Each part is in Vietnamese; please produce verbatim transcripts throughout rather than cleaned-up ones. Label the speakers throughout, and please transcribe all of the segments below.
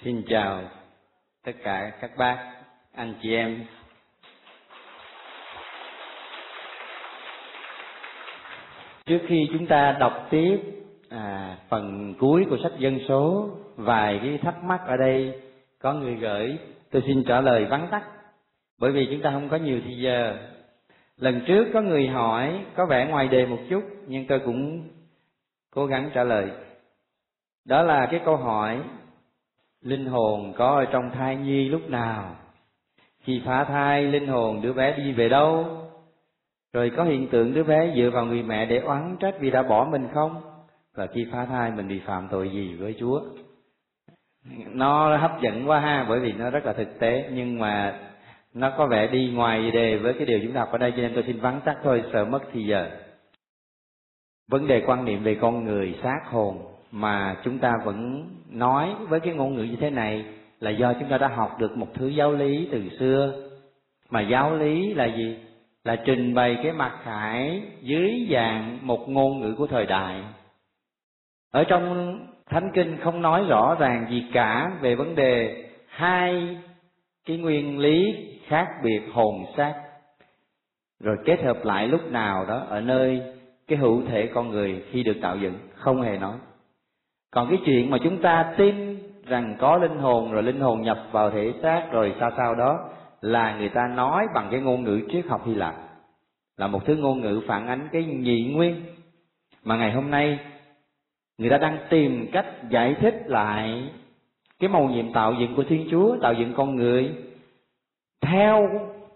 Speaker 1: Xin chào tất cả các bác, anh chị em. Trước khi chúng ta đọc tiếp à, phần cuối của sách dân số, vài cái thắc mắc ở đây có người gửi, tôi xin trả lời vắn tắt, bởi vì chúng ta không có nhiều thời giờ. Lần trước có người hỏi, có vẻ ngoài đề một chút, nhưng tôi cũng cố gắng trả lời. Đó là cái câu hỏi: linh hồn có ở trong thai nhi lúc nào? Khi phá thai, linh hồn đứa bé đi về đâu? Rồi có hiện tượng đứa bé dựa vào người mẹ để oán trách vì đã bỏ mình không? Và khi phá thai mình bị phạm tội gì với Chúa? Nó hấp dẫn quá ha, bởi vì nó rất là thực tế, nhưng mà nó có vẻ đi ngoài đề với cái điều chúng ta học ở đây, cho nên tôi xin vắn tắt thôi, sợ mất thì giờ. Vấn đề quan niệm về con người, xác hồn mà chúng ta vẫn nói với cái ngôn ngữ như thế này là do chúng ta đã học được một thứ giáo lý từ xưa. Mà giáo lý là gì? Là trình bày cái mặt khải dưới dạng một ngôn ngữ của thời đại. Ở trong Thánh Kinh không nói rõ ràng gì cả về vấn đề hai cái nguyên lý khác biệt hồn xác, rồi kết hợp lại lúc nào đó ở nơi cái hữu thể con người khi được tạo dựng, không hề nói. Còn cái chuyện mà chúng ta tin rằng có linh hồn, rồi linh hồn nhập vào thể xác, rồi sao sao đó, là người ta nói bằng cái ngôn ngữ triết học Hy Lạp, là một thứ ngôn ngữ phản ánh cái nhị nguyên mà ngày hôm nay người ta đang tìm cách giải thích lại cái mầu nhiệm tạo dựng của Thiên Chúa, tạo dựng con người theo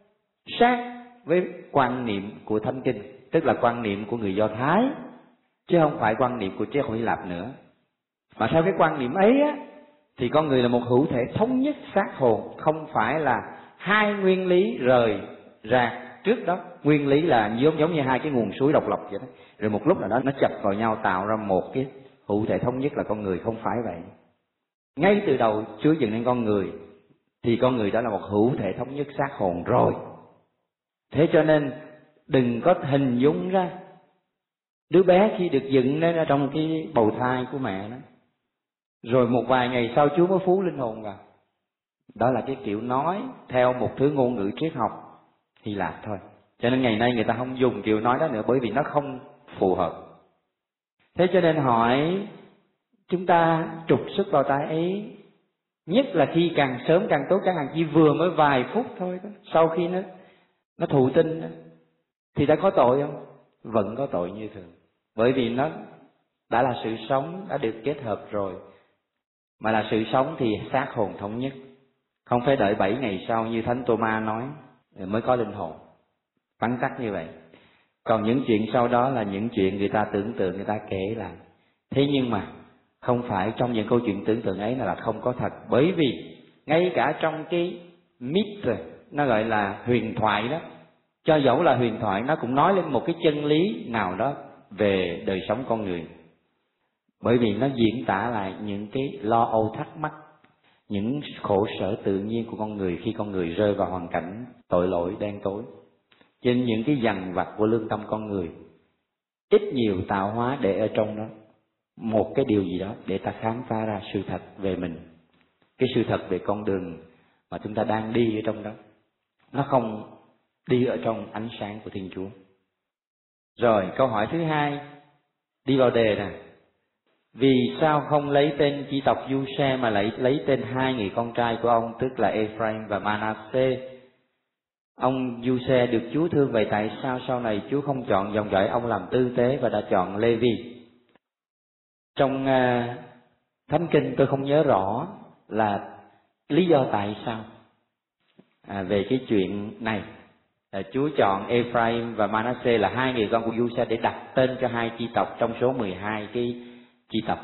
Speaker 1: sát với quan niệm của Thánh Kinh, tức là quan niệm của người Do Thái, chứ không phải quan niệm của triết học Hy Lạp nữa. Mà theo cái quan niệm ấy á, thì con người là một hữu thể thống nhất xác hồn, không phải là hai nguyên lý rời rạc trước đó. Nguyên lý là giống giống như hai cái nguồn suối độc lập vậy đó, rồi một lúc nào đó nó chập vào nhau tạo ra một cái hữu thể thống nhất là con người. Không phải vậy. Ngay từ đầu Chúa dựng nên con người thì con người đó là một hữu thể thống nhất xác hồn rồi. Thế cho nên đừng có hình dung ra đứa bé khi được dựng lên ở trong cái bầu thai của mẹ đó, rồi một vài ngày sau Chúa mới phú linh hồn vào. Đó là cái kiểu nói theo một thứ ngôn ngữ triết học Hy Lạp thôi. Cho nên ngày nay người ta không dùng kiểu nói đó nữa, bởi vì nó không phù hợp. Thế cho nên hỏi chúng ta trục xuất vào tai ấy, nhất là khi càng sớm càng tốt, chẳng hạn chỉ vừa mới vài phút thôi đó, sau khi nó nó thụ tinh đó, thì đã có tội không? Vẫn có tội như thường, bởi vì nó đã là sự sống, đã được kết hợp rồi. Mà là sự sống thì xác hồn thống nhất, không phải đợi bảy ngày sau như Thánh Tô-ma nói mới có linh hồn. Vắn tắt như vậy. Còn những chuyện sau đó là những chuyện người ta tưởng tượng, người ta kể lại. Thế nhưng mà không phải trong những câu chuyện tưởng tượng ấy là không có thật. Bởi vì ngay cả trong cái myth, nó gọi là huyền thoại đó, cho dẫu là huyền thoại, nó cũng nói lên một cái chân lý nào đó về đời sống con người. Bởi vì nó diễn tả lại những cái lo âu thắc mắc, những khổ sở tự nhiên của con người khi con người rơi vào hoàn cảnh tội lỗi đen tối. Trên những cái dằn vặt của lương tâm con người, ít nhiều tạo hóa để ở trong đó một cái điều gì đó để ta khám phá ra sự thật về mình. Cái sự thật về con đường mà chúng ta đang đi ở trong đó, nó không đi ở trong ánh sáng của Thiên Chúa. Rồi câu hỏi thứ hai, đi vào đề nè. Vì sao không lấy tên chi tộc Du-xe mà lại lấy tên hai người con trai của ông, tức là Ephraim và Manasseh? Ông Du-xe được Chúa thương, vậy tại sao sau này Chúa không chọn dòng dõi ông làm tư tế và đã chọn Lê-vi? Trong uh, Thánh Kinh tôi không nhớ rõ là lý do tại sao à, về cái chuyện này. À, Chúa chọn Ephraim và Manasseh là hai người con của Du-xe để đặt tên cho hai chi tộc trong số mười hai cái chi tộc.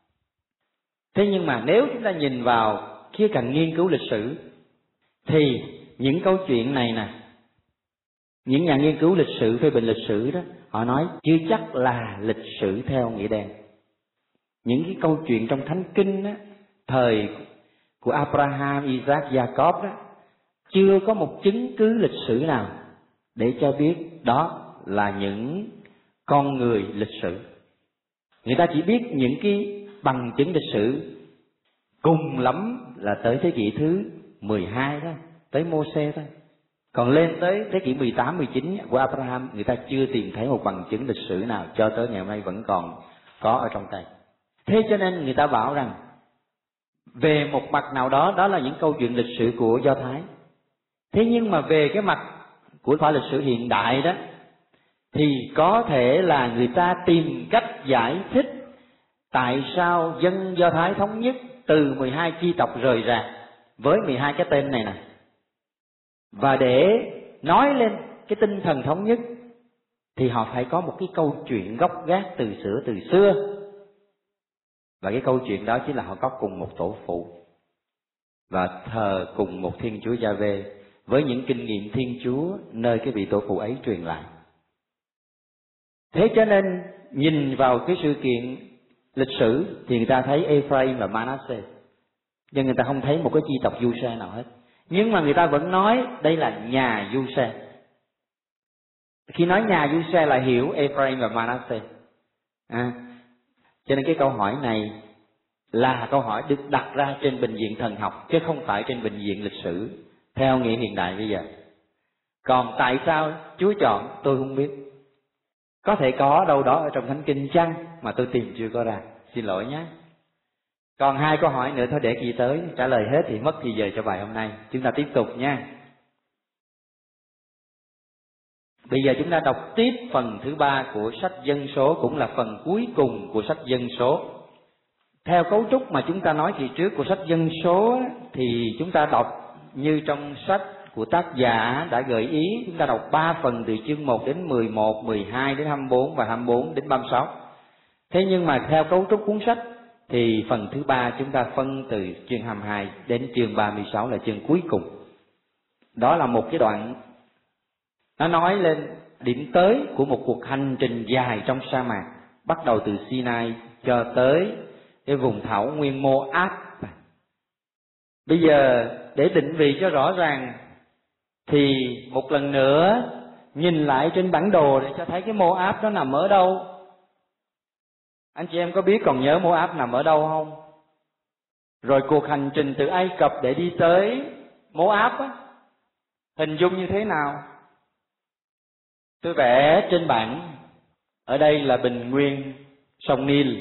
Speaker 1: Thế nhưng mà nếu chúng ta nhìn vào khía cạnh nghiên cứu lịch sử thì những câu chuyện này nè, những nhà nghiên cứu lịch sử, phê bình lịch sử đó, họ nói chưa chắc là lịch sử theo nghĩa đen. Những cái câu chuyện trong Thánh Kinh đó, thời của Abraham, Isaac, Jacob đó, chưa có một chứng cứ lịch sử nào để cho biết đó là những con người lịch sử. Người ta chỉ biết những cái bằng chứng lịch sử cùng lắm là tới thế kỷ thứ mười hai đó, tới Mô-sê thôi. Còn lên tới thế kỷ mười tám, mười chín của Abraham, người ta chưa tìm thấy một bằng chứng lịch sử nào, cho tới ngày hôm nay vẫn còn có ở trong tay. Thế cho nên người ta bảo rằng về một mặt nào đó, đó là những câu chuyện lịch sử của Do Thái. Thế nhưng mà về cái mặt của khoa lịch sử hiện đại đó, thì có thể là người ta tìm cách giải thích tại sao dân Do Thái thống nhất từ mười hai chi tộc rời rạc với mười hai cái tên này nè. Và để nói lên cái tinh thần thống nhất thì họ phải có một cái câu chuyện gốc gác từ xưa từ xưa. Và cái câu chuyện đó chính là họ có cùng một tổ phụ và thờ cùng một Thiên Chúa Giê-hô với những kinh nghiệm Thiên Chúa nơi cái vị tổ phụ ấy truyền lại. Thế cho nên nhìn vào cái sự kiện lịch sử thì người ta thấy Ephraim và Manasseh, nhưng người ta không thấy một cái chi tộc Giuse nào hết. Nhưng mà người ta vẫn nói đây là nhà Giuse. Khi nói nhà Giuse là hiểu Ephraim và Manasseh. À, cho nên cái câu hỏi này là câu hỏi được đặt ra trên bệnh viện thần học, chứ không phải trên bệnh viện lịch sử theo nghĩa hiện đại bây giờ. Còn tại sao Chúa chọn tôi không biết. Có thể có đâu đó ở trong Thánh Kinh chăng mà tôi tìm chưa có ra. Xin lỗi nhé. Còn hai câu hỏi nữa thôi để kỳ tới trả lời hết thì mất thì giờ cho bài hôm nay. Chúng ta tiếp tục nha. Bây giờ chúng ta đọc tiếp phần thứ ba của sách Dân Số, cũng là phần cuối cùng của sách Dân Số. Theo cấu trúc mà chúng ta nói kỳ trước của sách Dân Số thì chúng ta đọc như trong sách của tác giả đã gợi ý, chúng ta đọc ba phần từ chương một đến mười một, mười hai đến hai mươi bốn và hai mươi bốn đến ba mươi sáu. Thế nhưng mà theo cấu trúc cuốn sách thì phần thứ ba chúng ta phân từ chương hai mươi hai đến chương ba mươi sáu là chương cuối cùng. Đó là một cái đoạn nó nói lên điểm tới của một cuộc hành trình dài trong sa mạc, bắt đầu từ Sinai cho tới cái vùng thảo nguyên Moab. Bây giờ để định vị cho rõ ràng thì một lần nữa nhìn lại trên bản đồ để cho thấy cái Moab nó nằm ở đâu. Anh chị em có biết còn nhớ Moab nằm ở đâu không? Rồi cuộc hành trình từ Ai Cập để đi tới Moab á, hình dung như thế nào? Tôi vẽ trên bảng, ở đây là bình nguyên sông Nil,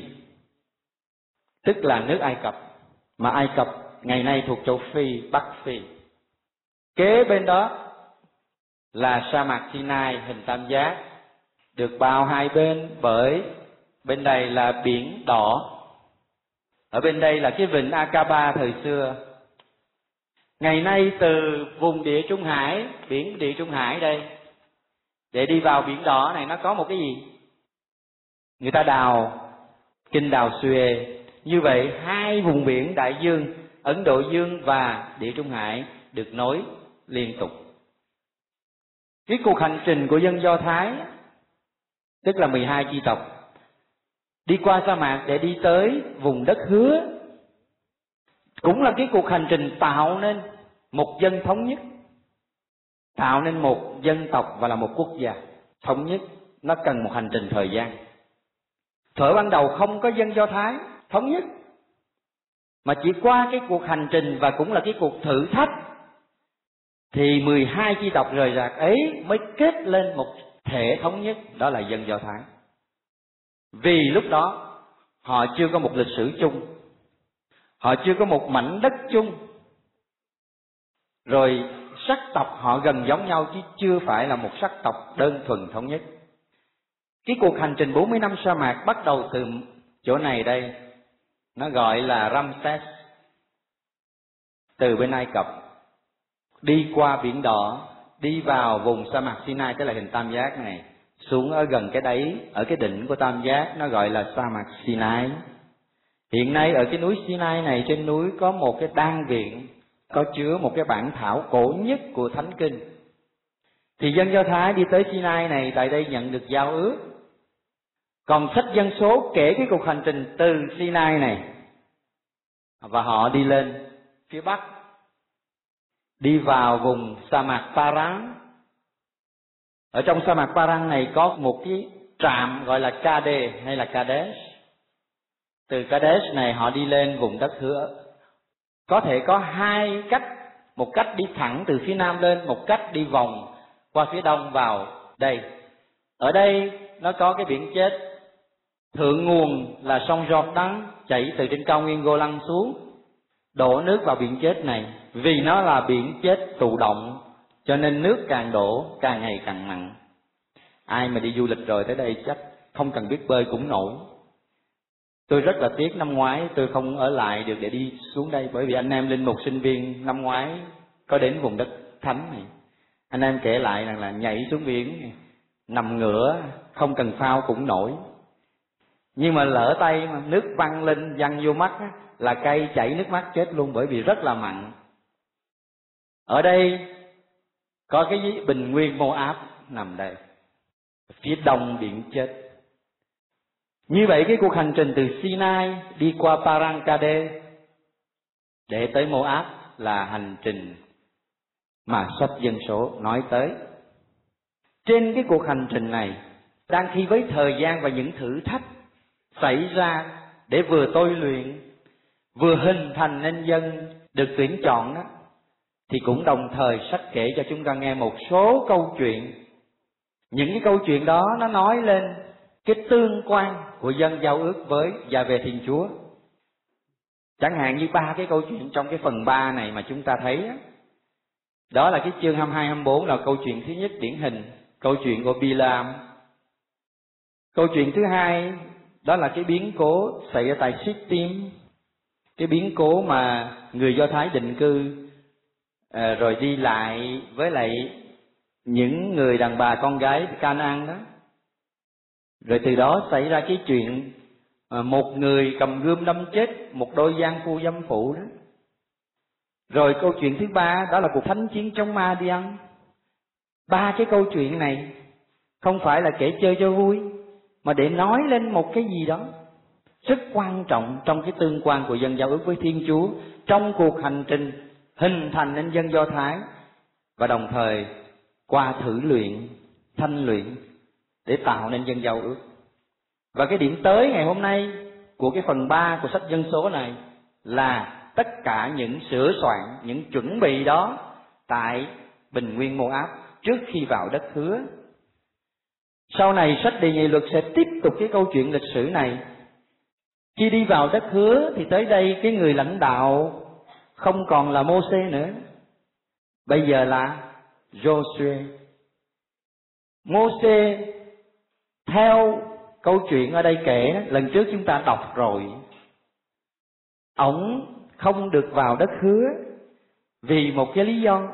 Speaker 1: tức là nước Ai Cập, mà Ai Cập ngày nay thuộc châu Phi, Bắc Phi. Kế bên đó là sa mạc Sinai hình tam giác, được bao hai bên bởi bên đây là biển đỏ, ở bên đây là cái vịnh Aqaba thời xưa. Ngày nay từ vùng Địa Trung Hải, biển Địa Trung Hải đây, để đi vào biển đỏ này nó có một cái gì? Người ta đào kinh đào Suez. Như vậy hai vùng biển đại dương Ấn Độ Dương và Địa Trung Hải được nối liên tục. Cái cuộc hành trình của dân Do Thái, tức là mười hai chi tộc, đi qua sa mạc để đi tới vùng đất hứa, cũng là cái cuộc hành trình tạo nên một dân thống nhất, tạo nên một dân tộc và là một quốc gia thống nhất. Nó cần một hành trình thời gian. Thuở ban đầu không có dân Do Thái thống nhất, mà chỉ qua cái cuộc hành trình và cũng là cái cuộc thử thách thì mười hai chi tộc rời rạc ấy mới kết lên một thể thống nhất, đó là dân Do Thái. Vì lúc đó họ chưa có một lịch sử chung, họ chưa có một mảnh đất chung, rồi sắc tộc họ gần giống nhau chứ chưa phải là một sắc tộc đơn thuần thống nhất. Cái cuộc hành trình bốn mươi năm sa mạc bắt đầu từ chỗ này đây, nó gọi là Ramses, từ bên Ai Cập đi qua biển đỏ, đi vào vùng sa mạc Sinai, tức là hình tam giác này, xuống ở gần cái đáy, ở cái đỉnh của tam giác, nó gọi là sa mạc Sinai. Hiện nay ở cái núi Sinai này, trên núi có một cái đan viện có chứa một cái bản thảo cổ nhất của Thánh Kinh. Thì dân Do Thái đi tới Sinai này, tại đây nhận được giao ước. Còn sách Dân Số kể cái cuộc hành trình từ Sinai này, và họ đi lên phía Bắc, đi vào vùng sa mạc Paran. Ở trong sa mạc Paran này có một cái trạm gọi là Kade hay là Kadesh. Từ Kadesh này họ đi lên vùng đất hứa có thể có hai cách, một cách đi thẳng từ phía nam lên, một cách đi vòng qua phía đông vào đây. Ở đây nó có cái biển chết, thượng nguồn là sông Jordan chảy từ trên cao nguyên Golan xuống, đổ nước vào biển chết này. Vì nó là biển chết tụ động, cho nên nước càng đổ càng ngày càng mặn. Ai mà đi du lịch rồi tới đây chắc không cần biết bơi cũng nổi. Tôi rất là tiếc năm ngoái tôi không ở lại được để đi xuống đây, bởi vì anh em linh mục sinh viên năm ngoái có đến vùng đất thánh này. Anh em kể lại rằng là nhảy xuống biển, nằm ngửa, không cần phao cũng nổi. Nhưng mà lỡ tay mà nước văng lên văng vô mắt á, là cay chảy nước mắt chết luôn, bởi vì rất là mặn. Ở đây có cái bình nguyên Moab nằm đây, phía đông biển chết. Như vậy cái cuộc hành trình từ Sinai đi qua Paran Kadesh để tới Moab là hành trình mà sách Dân Số nói tới. Trên cái cuộc hành trình này, đang khi với thời gian và những thử thách xảy ra để vừa tôi luyện, vừa hình thành nên dân được tuyển chọn đó, thì cũng đồng thời sách kể cho chúng ta nghe một số câu chuyện. Những cái câu chuyện đó nó nói lên cái tương quan của dân giao ước với Giê-hô-va Thiên Chúa. Chẳng hạn như ba cái câu chuyện trong cái phần ba này mà chúng ta thấy đó, đó là cái chương hai mươi hai hai mươi bốn là câu chuyện thứ nhất điển hình, câu chuyện của Bilam. Câu chuyện thứ hai đó là cái biến cố xảy ra tại Sittim, cái biến cố mà người Do Thái định cư à, rồi đi lại với lại những người đàn bà con gái Canaan đó. Rồi từ đó xảy ra cái chuyện à, một người cầm gươm đâm chết một đôi giang phu dâm phụ đó. Rồi câu chuyện thứ ba đó là cuộc thánh chiến chống Ma-đi-ân. Ba cái câu chuyện này không phải là kể chơi cho vui, mà để nói lên một cái gì đó rất quan trọng trong cái tương quan của dân giao ước với Thiên Chúa, trong cuộc hành trình hình thành nên dân Do Thái, và đồng thời qua thử luyện, thanh luyện để tạo nên dân giao ước. Và cái điểm tới ngày hôm nay của cái phần ba của sách Dân Số này là tất cả những sửa soạn, những chuẩn bị đó tại bình nguyên Moab trước khi vào đất hứa. Sau này sách Đề Nghị Luật sẽ tiếp tục cái câu chuyện lịch sử này. Khi đi vào đất hứa thì tới đây cái người lãnh đạo không còn là Mô-sê nữa, bây giờ là Giô-suê. Mô-sê theo câu chuyện ở đây kể, lần trước chúng ta đọc rồi, ổng không được vào đất hứa vì một cái lý do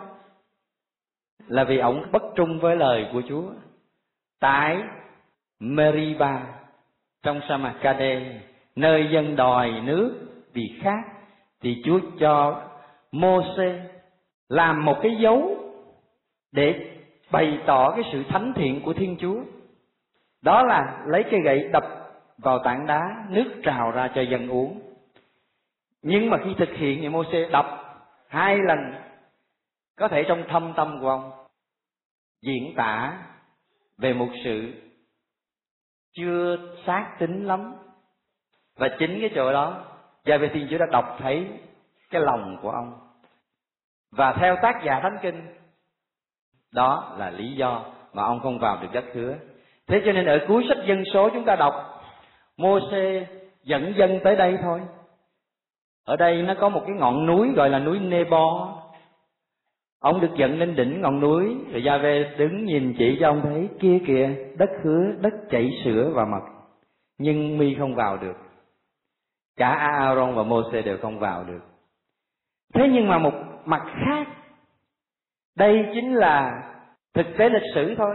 Speaker 1: là vì ổng bất trung với lời của Chúa. Tại Meriba trong sa mạc Ca-đê, nơi dân đòi nước vì khát, thì Chúa cho Mô-sê làm một cái dấu để bày tỏ cái sự thánh thiện của Thiên Chúa. Đó là lấy cây gậy đập vào tảng đá, nước trào ra cho dân uống. Nhưng mà khi thực hiện thì Mô-sê đập hai lần, có thể trong thâm tâm của ông diễn tả về một sự chưa xác tín lắm. Và chính cái chỗ đó Giê-hô-va Thiên Chúa đã đọc thấy cái lòng của ông. Và theo tác giả Thánh Kinh, đó là lý do mà ông không vào được đất hứa. Thế cho nên ở cuối sách Dân Số chúng ta đọc Mô-sê dẫn dân tới đây thôi. Ở đây nó có một cái ngọn núi gọi là núi Nê-bo. Ông được dẫn lên đỉnh ngọn núi, rồi Giê-hô-va đứng nhìn chỉ cho ông thấy kia kìa, đất hứa, đất chảy sữa và mật. Nhưng mi không vào được. Cả A-a-rôn và Mô-sê đều không vào được. Thế nhưng mà một mặt khác, đây chính là thực tế lịch sử thôi.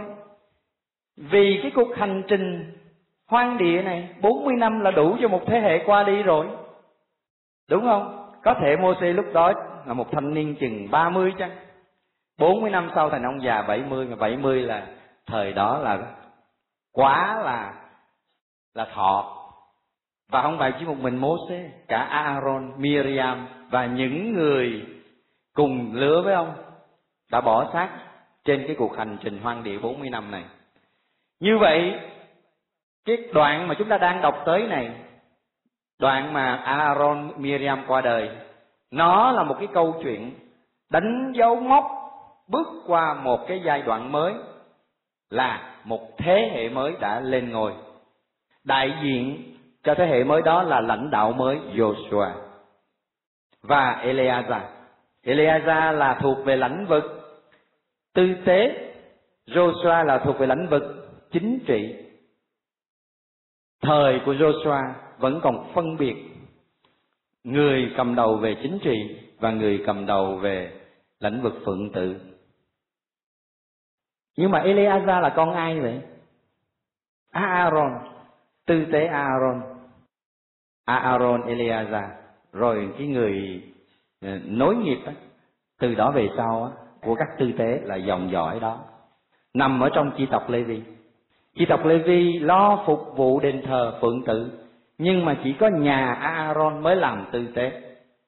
Speaker 1: Vì cái cuộc hành trình hoang địa này bốn mươi năm là đủ cho một thế hệ qua đi rồi, đúng không? Có thể Mô-sê lúc đó là một thanh niên chừng ba mươi chăng, bốn mươi năm sau thành ông già bảy mươi, mà bảy mươi là thời đó là quá là là thọ. Và không phải chỉ một mình Mô-sê, cả A-rôn, Miriam và những người cùng lứa với ông đã bỏ xác trên cái cuộc hành trình hoang địa bốn mươi năm này. Như vậy, cái đoạn mà chúng ta đang đọc tới này, đoạn mà A-rôn, Miriam qua đời, Nó là một cái câu chuyện đánh dấu mốc bước qua một cái giai đoạn mới, là một thế hệ mới đã lên ngôi. Đại diện cho thế hệ mới đó là lãnh đạo mới Joshua và Eleazar. Eleazar là thuộc về lĩnh vực tư tế, Joshua là thuộc về lĩnh vực chính trị. Thời của Joshua vẫn còn phân biệt người cầm đầu về chính trị và người cầm đầu về lĩnh vực phượng tự. Nhưng mà Eleazar là con ai vậy? Aaron, tư tế Aaron. Aaron, Eleazar. Rồi cái người nối nghiệp đó, từ đó về sau á, của các tư tế là dòng dõi đó, nằm ở trong chi tộc Lê-vi. Chi tộc Lê-vi lo phục vụ đền thờ phượng tự, nhưng mà chỉ có nhà Aaron mới làm tư tế.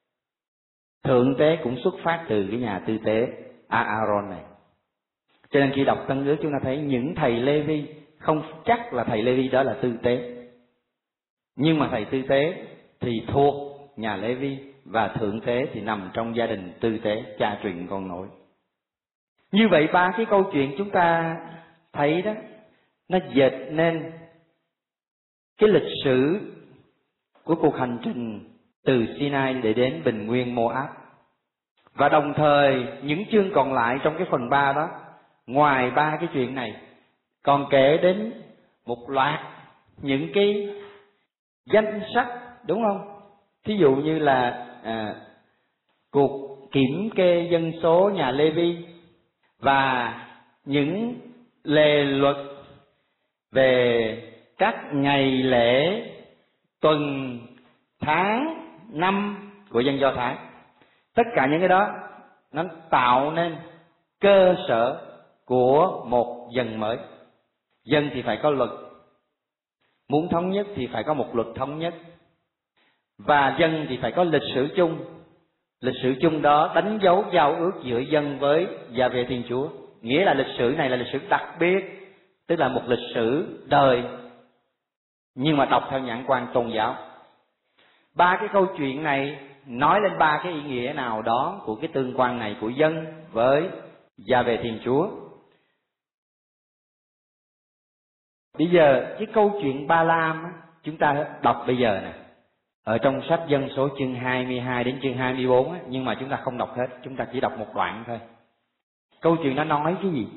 Speaker 1: Thượng tế cũng xuất phát từ cái nhà tư tế Aaron này. Cho nên khi đọc Tân Ước chúng ta thấy những thầy Lê-vi không chắc là thầy Lê-vi đó là tư tế, nhưng mà thầy tư tế thì thuộc nhà Lê-vi, và thượng tế thì nằm trong gia đình tư tế, cha truyền con nối. Như vậy ba cái câu chuyện chúng ta thấy đó, nó dệt nên cái lịch sử của cuộc hành trình từ Sinai để đến bình nguyên Moab. Và đồng thời những chương còn lại trong cái phần ba đó, ngoài ba cái chuyện này, còn kể đến một loạt những cái danh sách, đúng không? Thí dụ như là à, cuộc kiểm kê dân số nhà Lê-vi, và những lề luật về các ngày lễ, tuần, tháng, năm của dân Do Thái. Tất cả những cái đó nó tạo nên cơ sở của một dân mới. Dân thì phải có luật, muốn thống nhất thì phải có một luật thống nhất, và dân thì phải có lịch sử chung. Lịch sử chung đó đánh dấu giao ước giữa dân với Giê-hô-va Thiên Chúa. Nghĩa là lịch sử này là lịch sử đặc biệt, tức là một lịch sử đời, nhưng mà đọc theo nhãn quan tôn giáo. Ba cái câu chuyện này nói lên ba cái ý nghĩa nào đó của cái tương quan này của dân với Giê-hô-va Thiên Chúa. Bây giờ cái câu chuyện Ba-lam á, chúng ta đọc bây giờ nè, ở trong sách Dân số chương hai mươi hai đến chương hai mươi bốn á, nhưng mà chúng ta không đọc hết, chúng ta chỉ đọc một đoạn thôi. Câu chuyện nó nói cái gì?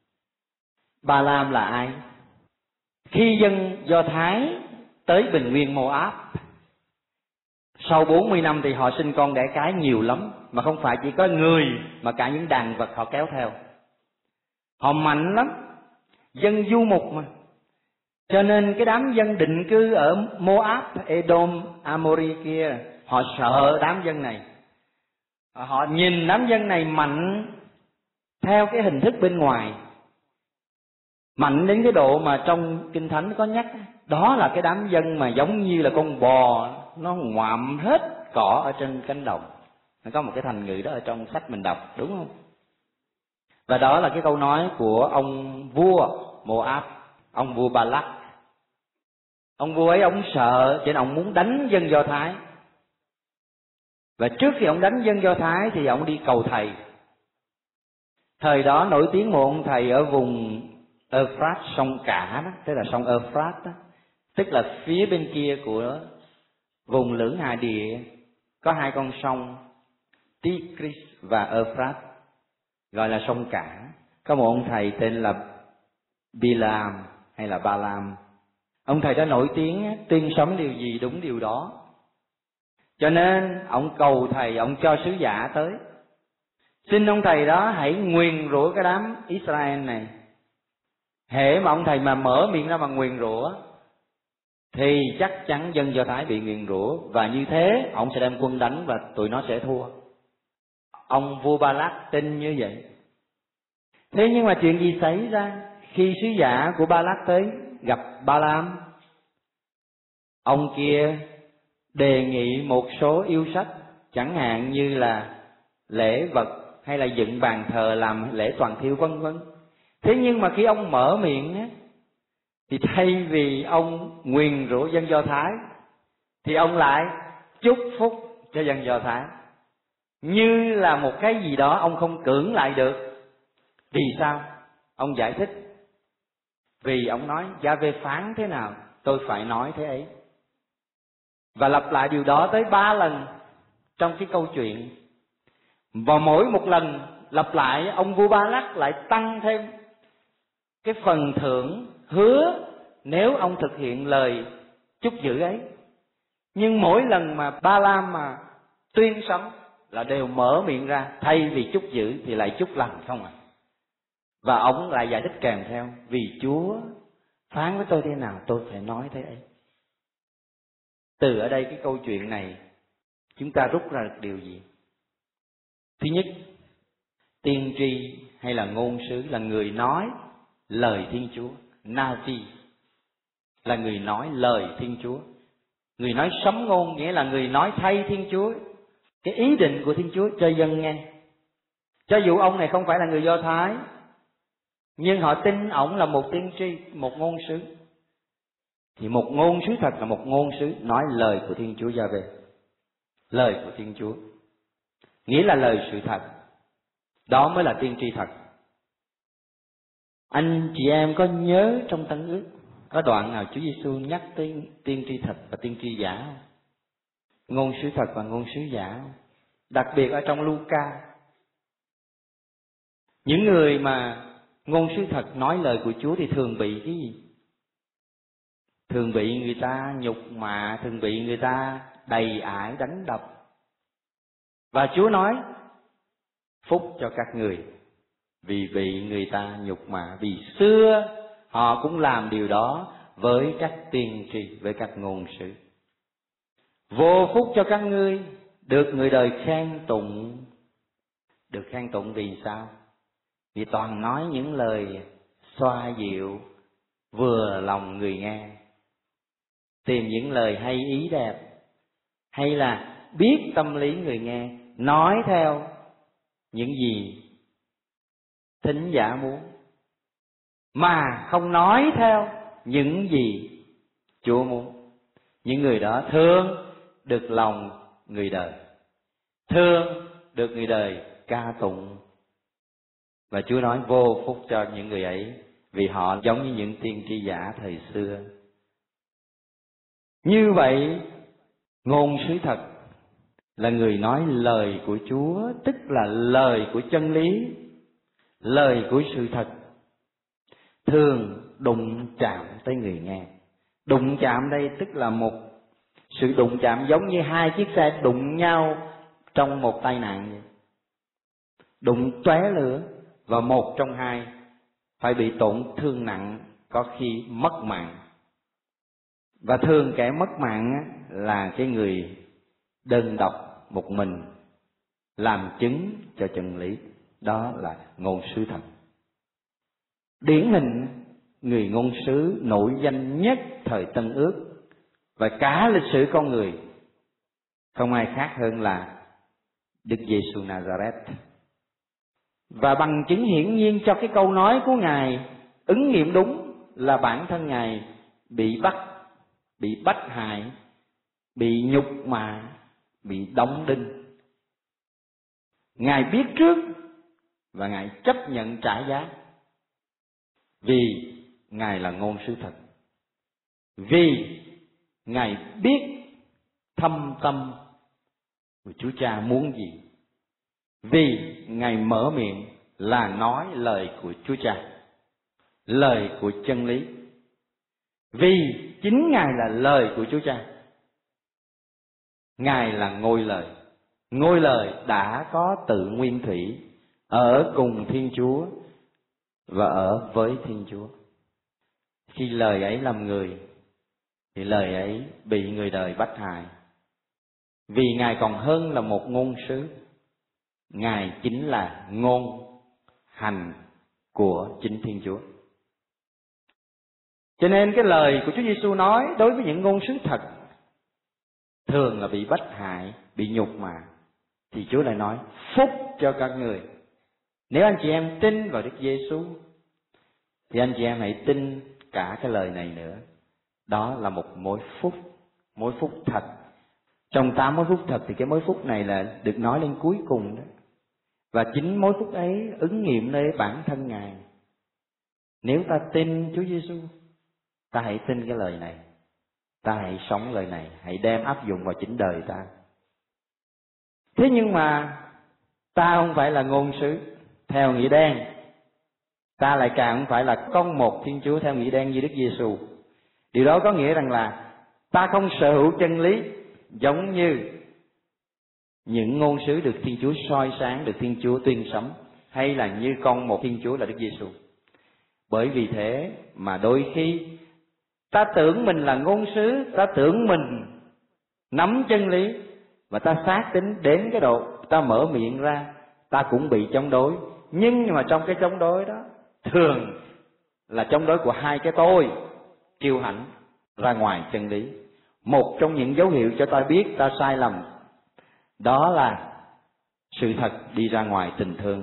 Speaker 1: Ba-lam là ai? Khi dân Do Thái tới bình nguyên Moab, sau bốn mươi năm thì họ sinh con đẻ cái nhiều lắm, mà không phải chỉ có người mà cả những đàn vật họ kéo theo. Họ mạnh lắm, dân du mục mà. Cho nên cái đám dân định cư ở Moab, Edom, Amori kia, họ sợ đám dân này. Họ nhìn đám dân này mạnh theo cái hình thức bên ngoài, mạnh đến cái độ mà trong Kinh Thánh có nhắc, đó là cái đám dân mà giống như là con bò nó ngoạm hết cỏ ở trên cánh đồng. Nó có một cái thành ngữ đó ở trong sách mình đọc, đúng không? Và đó là cái câu nói của ông vua Moab, ông vua Ba-lắc. Ông vua ấy ông sợ, cho nên ông muốn đánh dân Do Thái. Và trước khi ông đánh dân Do Thái thì ông đi cầu thầy. Thời đó nổi tiếng một ông thầy ở vùng Euphrates, sông Cả đó, tức là sông Euphrates đó, tức là phía bên kia của vùng Lưỡng Hà Địa có hai con sông Tigris và Euphrates, gọi là sông Cả. Có một ông thầy tên là Bilam hay là Ba-lam. Ông thầy đó nổi tiếng tuyên sống điều gì đúng điều đó, cho nên ông cầu thầy, ông cho sứ giả tới, xin ông thầy đó hãy nguyền rủa cái đám Israel này. Hễ mà ông thầy mà mở miệng ra mà nguyền rủa thì chắc chắn dân Do Thái bị nguyền rủa, và như thế ông sẽ đem quân đánh và tụi nó sẽ thua. Ông vua Ba-lắc tin như vậy. Thế nhưng mà chuyện gì xảy ra khi sứ giả của Ba-lắc tới gặp Ba-lam? Ông kia đề nghị một số yêu sách, chẳng hạn như là lễ vật hay là dựng bàn thờ làm lễ toàn thiêu vân vân. Thế nhưng mà khi ông mở miệng á, thì thay vì ông nguyền rủa dân Do Thái thì ông lại chúc phúc cho dân Do Thái. như là một cái gì đó ông không cưỡng lại được. Vì sao? Ông giải thích. Vì ông nói Gia-vê phán thế nào tôi phải nói thế ấy. Và lặp lại điều đó tới ba lần trong cái câu chuyện. Và mỗi một lần lặp lại, ông vua Ba Lắc lại tăng thêm cái phần thưởng hứa nếu ông thực hiện lời chúc giữ ấy. Nhưng mỗi lần mà Ba Lam mà tuyên sống là đều mở miệng ra, thay vì chúc giữ thì lại chúc lành không à. Và ông lại giải thích kèm theo, vì Chúa phán với tôi thế nào tôi phải nói thế ấy. Từ ở đây cái câu chuyện này chúng ta rút ra được điều gì? Thứ nhất, tiên tri hay là ngôn sứ là người nói lời Thiên Chúa. Navi là người nói lời Thiên Chúa. Người nói sấm ngôn nghĩa là người nói thay Thiên Chúa cái ý định của Thiên Chúa cho dân nghe. Cho dù ông này không phải là người Do Thái, nhưng họ tin ổng là một tiên tri, một ngôn sứ. Thì một ngôn sứ thật là một ngôn sứ nói lời của Thiên Chúa Gia-vê, lời của Thiên Chúa, nghĩa là lời sự thật. Đó mới là tiên tri thật. Anh chị em có nhớ trong Tân Ước có đoạn nào Chúa Giêsu nhắc tới tiên tri thật và tiên tri giả không? Ngôn sứ thật và ngôn sứ giả không? Đặc biệt ở trong Luca, những người mà ngôn sứ thật nói lời của Chúa thì thường bị cái gì? Thường bị người ta nhục mạ, thường bị người ta đầy ải đánh đập. Và Chúa nói phúc cho các người vì bị người ta nhục mạ. Vì xưa họ cũng làm điều đó với các tiên tri, với các ngôn sứ. Vô phúc cho các ngươi, được người đời khen tụng. Được khen tụng vì sao? Vì toàn nói những lời xoa dịu, vừa lòng người nghe, tìm những lời hay ý đẹp, hay là biết tâm lý người nghe, nói theo những gì thính giả muốn, mà không nói theo những gì Chúa muốn. Những người đó thương được lòng người đời, thương được người đời ca tụng. Và Chúa nói vô phúc cho những người ấy, vì họ giống như những tiên tri giả thời xưa. Như vậy, ngôn sứ thật là người nói lời của Chúa, tức là lời của chân lý, lời của sự thật, thường đụng chạm tới người nghe. Đụng chạm đây tức là một sự đụng chạm giống như hai chiếc xe đụng nhau trong một tai nạn vậy. Đụng tóe lửa và một trong hai phải bị tổn thương nặng, có khi mất mạng. Và thường kẻ mất mạng là cái người đơn độc một mình làm chứng cho chân lý. Đó là ngôn sứ thật. Điển hình người ngôn sứ nổi danh nhất thời Tân Ước và cả lịch sử con người không ai khác hơn là Đức Giêsu Nazareth. Và bằng chứng hiển nhiên cho cái câu nói của Ngài ứng nghiệm đúng là bản thân Ngài bị bắt, bị bắt hại, bị nhục mạ, bị đóng đinh. Ngài biết trước và Ngài chấp nhận trả giá, vì Ngài là ngôn sứ thật, vì Ngài biết thâm tâm của Chúa Cha muốn gì, vì Ngài mở miệng là nói lời của Chúa Cha, lời của chân lý, vì chính Ngài là lời của Chúa Cha. Ngài là ngôi lời, ngôi lời đã có tự nguyên thủy, ở cùng Thiên Chúa và ở với Thiên Chúa. Khi lời ấy làm người thì lời ấy bị người đời bắt hại, vì Ngài còn hơn là một ngôn sứ. Ngài chính là ngôn hành của chính Thiên Chúa. Cho nên cái lời của Chúa Giêsu nói đối với những ngôn sứ thật thường là bị bắt hại, bị nhục mạ, thì Chúa lại nói phúc cho các người. Nếu anh chị em tin vào Đức Giêsu thì anh chị em hãy tin cả cái lời này nữa. Đó là một mối phúc, mối phúc thật Trong tám mối phúc thật thì cái mối phúc này là được nói lên cuối cùng đó. Và chính mối phúc ấy ứng nghiệm nơi bản thân Ngài. Nếu ta tin Chúa Giêsu, ta hãy tin cái lời này, ta hãy sống lời này, hãy đem áp dụng vào chính đời ta. Thế nhưng mà ta không phải là ngôn sứ theo nghĩa đen, ta lại càng không phải là con một Thiên Chúa theo nghĩa đen như Đức Giêsu. Điều đó có nghĩa rằng là ta không sở hữu chân lý giống như những ngôn sứ được Thiên Chúa soi sáng, được Thiên Chúa tuyên sống, hay là như con một Thiên Chúa là Đức Giêsu. Bởi vì thế mà đôi khi ta tưởng mình là ngôn sứ, ta tưởng mình nắm chân lý, và ta xác tính đến cái độ ta mở miệng ra, ta cũng bị chống đối. Nhưng mà trong cái chống đối đó thường là chống đối của hai cái tôi kiêu hãnh ra ngoài chân lý. Một trong những dấu hiệu cho ta biết ta sai lầm đó là sự thật đi ra ngoài tình thương.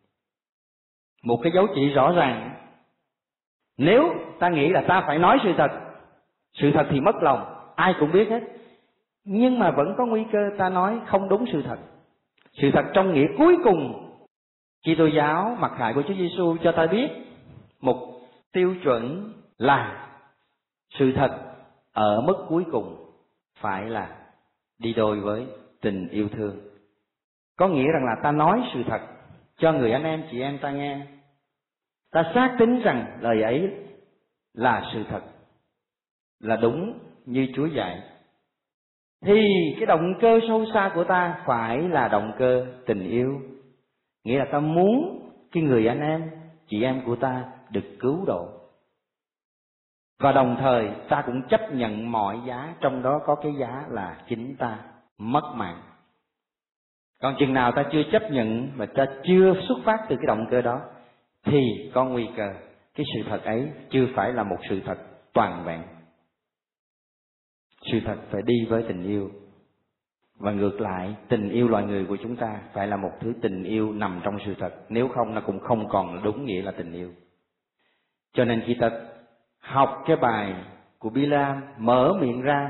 Speaker 1: Một cái dấu chỉ rõ ràng, nếu ta nghĩ là ta phải nói sự thật, sự thật thì mất lòng, ai cũng biết hết, nhưng mà vẫn có nguy cơ ta nói không đúng sự thật. Sự thật trong nghĩa cuối cùng, Kitô giáo mặc khải của Chúa Giêsu cho ta biết một tiêu chuẩn là sự thật ở mức cuối cùng phải là đi đôi với tình yêu thương. Có nghĩa rằng là ta nói sự thật cho người anh em chị em ta nghe, ta xác tín rằng lời ấy là sự thật, là đúng như Chúa dạy, thì cái động cơ sâu xa của ta phải là động cơ tình yêu. Nghĩa là ta muốn cái người anh em chị em của ta được cứu độ, và đồng thời ta cũng chấp nhận mọi giá, trong đó có cái giá là chính ta mất mạng. Còn chừng nào ta chưa chấp nhận và ta chưa xuất phát từ cái động cơ đó thì có nguy cơ cái sự thật ấy chưa phải là một sự thật toàn vẹn. Sự thật phải đi với tình yêu, và ngược lại, tình yêu loài người của chúng ta phải là một thứ tình yêu nằm trong sự thật, nếu không nó cũng không còn đúng nghĩa là tình yêu. Cho nên khi ta học cái bài của Bilam mở miệng ra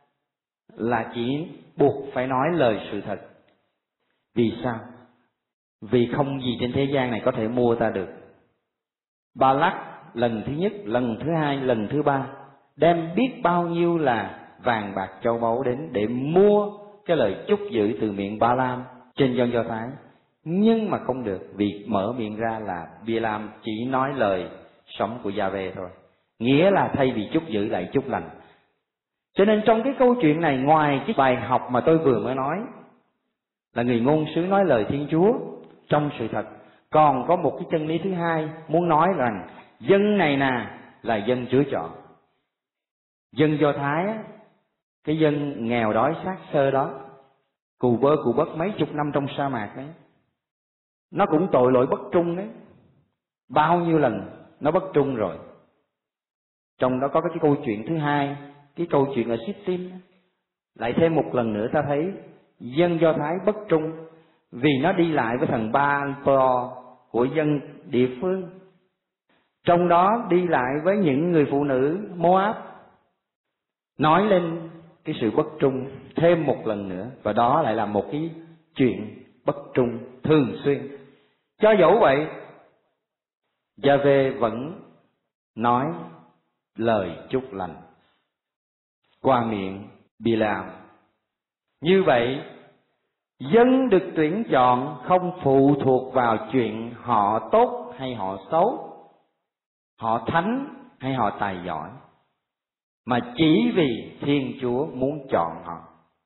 Speaker 1: là chỉ buộc phải nói lời sự thật. Vì sao? Vì không gì trên thế gian này có thể mua ta được. Ba Lắc lần thứ nhất, lần thứ hai, lần thứ ba đem biết bao nhiêu là vàng bạc châu báu đến để mua cái lời chúc giữ từ miệng Ba Lam trên dân Do Thái, nhưng mà không được, vì mở miệng ra là Bilam chỉ nói lời sống của Gia-vê thôi, nghĩa là thay vì chúc giữ lại chúc lành. Cho nên trong cái câu chuyện này, ngoài cái bài học mà tôi vừa mới nói là người ngôn sứ nói lời Thiên Chúa trong sự thật, còn có một cái chân lý thứ hai muốn nói rằng dân này nè là dân Chúa chọn. Dân Do Thái, cái dân nghèo đói xác xơ đó, cù bơ cù bất mấy chục năm trong sa mạc đấy, nó cũng tội lỗi bất trung đấy. Bao nhiêu lần nó bất trung rồi. Trong đó có cái câu chuyện thứ hai, cái câu chuyện ở Sittim. Lại thêm một lần nữa ta thấy dân Do Thái bất trung vì nó đi lại với thần Baal-peor của dân địa phương, trong đó đi lại với những người phụ nữ Moab, nói lên cái sự bất trung thêm một lần nữa. Và đó lại là một cái chuyện bất trung thường xuyên. Cho dẫu vậy, Gia-vê vẫn nói lời chúc lành qua miệng Bilam. Như vậy, dân được tuyển chọn không phụ thuộc vào chuyện họ tốt hay họ xấu, họ thánh hay họ tài giỏi, mà chỉ vì Thiên Chúa muốn chọn họ,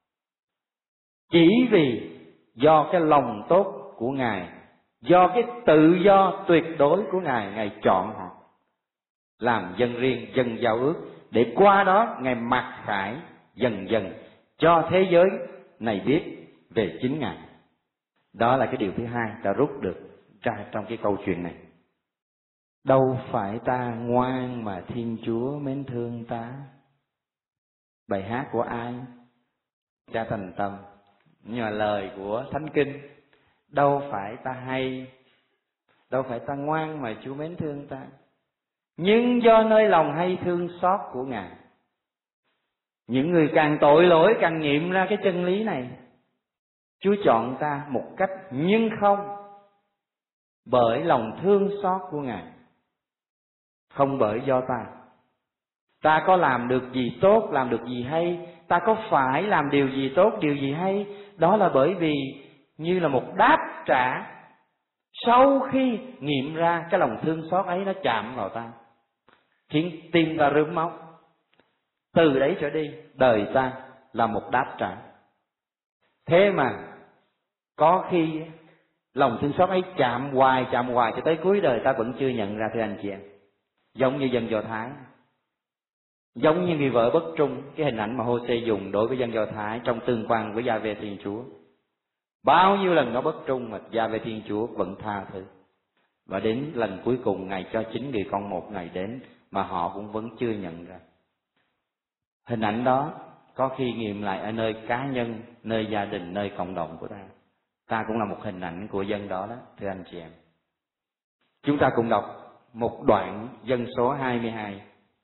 Speaker 1: chỉ vì do cái lòng tốt của Ngài, do cái tự do tuyệt đối của Ngài, Ngài chọn họ làm dân riêng, dân giao ước, để qua đó Ngài mặc khải dần dần cho thế giới này biết về chính Ngài. Đó là cái điều thứ hai ta rút được ra trong cái câu chuyện này. Đâu phải ta ngoan mà Thiên Chúa mến thương ta. Bài hát của ai? Cha Thành Tâm. Nhưng mà lời của Thánh Kinh, đâu phải ta hay, đâu phải ta ngoan mà Chúa mến thương ta, nhưng do nơi lòng hay thương xót của Ngài, Những người càng tội lỗi càng nghiệm ra cái chân lý này. Chúa chọn ta một cách nhưng không, bởi lòng thương xót của Ngài, không bởi do ta. Ta có làm được gì tốt, làm được gì hay, ta có phải làm điều gì tốt, điều gì hay, đó là bởi vì như là một đáp trả sau khi nghiệm ra cái lòng thương xót ấy nó chạm vào ta, khiến tim ta rướm máu. Từ đấy trở đi, đời ta là một đáp trả. Thế mà có khi lòng thương xót ấy chạm hoài, chạm hoài cho tới cuối đời ta vẫn chưa nhận ra, thưa anh chị em. Giống như dân Do Thái, giống như người vợ bất trung, cái hình ảnh mà Hô-sê dùng đối với dân Do Thái trong tương quan với Gia-vê Thiên Chúa. Bao nhiêu lần nó bất trung mà Gia-vê Thiên Chúa vẫn tha thứ. Và đến lần cuối cùng Ngài cho chính người con một ngày đến mà họ cũng vẫn chưa nhận ra. Hình ảnh đó có khi nghiệm lại ở nơi cá nhân, nơi gia đình, nơi cộng đồng của ta. Ta cũng là một hình ảnh của dân đó đó, thưa anh chị em. Chúng ta cùng đọc một đoạn Dân số hai mươi hai.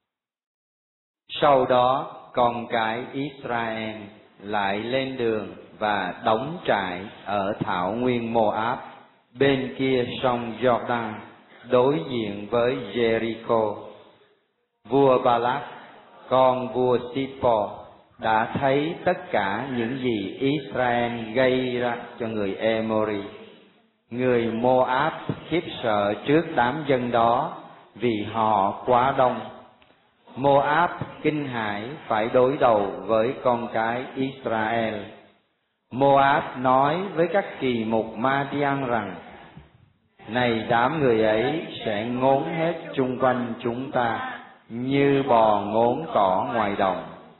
Speaker 1: Sau đó con cái Israel lại lên đường và đóng trại ở thảo nguyên Moab, bên kia sông Jordan, đối diện với Jericho. Vua Balak, con vua Sipor, đã thấy tất cả những gì Israel gây ra cho người Emori. Người Moab khiếp sợ trước đám dân đó vì họ quá đông. Moab kinh hãi phải đối đầu với con cái Israel. Moab nói với các kỳ mục Madian rằng: này đám người ấy sẽ ngốn hết chung quanh chúng ta như bò ngốn cỏ ngoài đồng.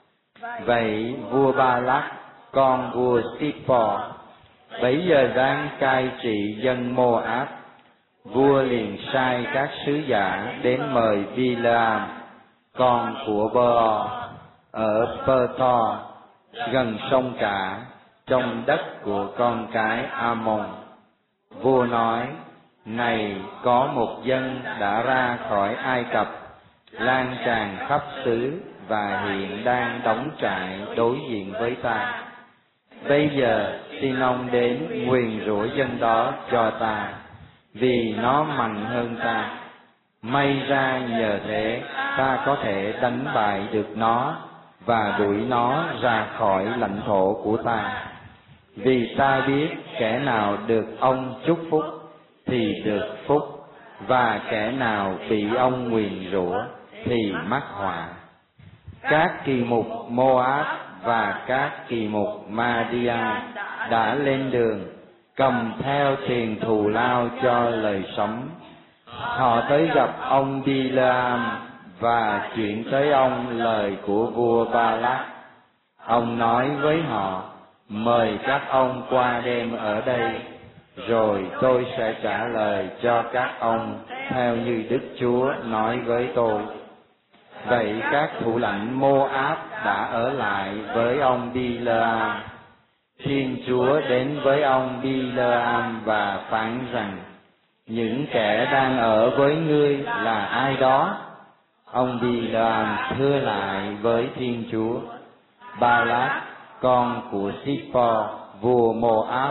Speaker 1: Vậy vua Balak, con vua Sipor, bấy giờ đang cai trị dân Moab. Vua liền sai các sứ giả đến mời Bileam, con của Beor, ở Pethor, gần sông Cả, trong đất của con cái Ammon. Vua nói: này có một dân đã ra khỏi Ai Cập, lan tràn khắp xứ và hiện đang đóng trại đối diện với ta. Bây giờ xin ông đến nguyền rủa dân đó cho ta, vì nó mạnh hơn ta. May ra nhờ thế ta có thể đánh bại được nó và đuổi nó ra khỏi lãnh thổ của ta. Vì ta biết kẻ nào được ông chúc phúc thì được phúc, và kẻ nào bị ông nguyền rủa thì mắc họa. Các kỳ mục Moab và các kỳ mục Madian đã lên đường, cầm theo tiền thù lao cho lời sống. Họ tới gặp ông Bileam và chuyển tới ông lời của vua Balak. Ông nói với họ: mời các ông qua đêm ở đây, rồi tôi sẽ trả lời cho các ông theo như Đức Chúa nói với tôi. Vậy các thủ lãnh Moab đã ở lại với ông Bileam. Thiên Chúa đến với ông Bileam và phán rằng: những kẻ đang ở với ngươi là ai đó? Ông Bileam thưa lại với Thiên Chúa: Balak, con của Sipor, vua Moab,